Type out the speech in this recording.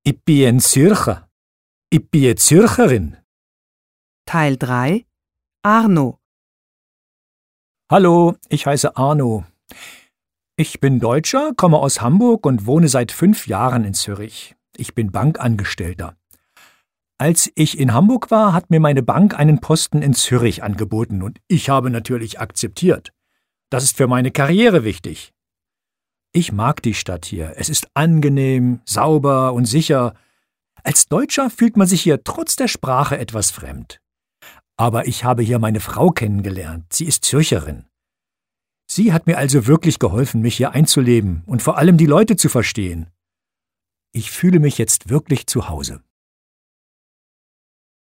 Ich bin ein Zürcher. Ich bin eine Zürcherin. Teil 3 Arno. Hallo, ich heiße Arno. Ich bin Deutscher, komme aus Hamburg und wohne seit 5 Jahren in Zürich. Ich bin Bankangestellter. Als ich in Hamburg war, hat mir meine Bank einen Posten in Zürich angeboten und ich habe natürlich akzeptiert. Das ist für meine Karriere wichtig. Ich mag die Stadt hier. Es ist angenehm, sauber und sicher. Als Deutscher fühlt man sich hier trotz der Sprache etwas fremd. Aber ich habe hier meine Frau kennengelernt. Sie ist Zürcherin. Sie hat mir also wirklich geholfen, mich hier einzuleben und vor allem die Leute zu verstehen. Ich fühle mich jetzt wirklich zu Hause.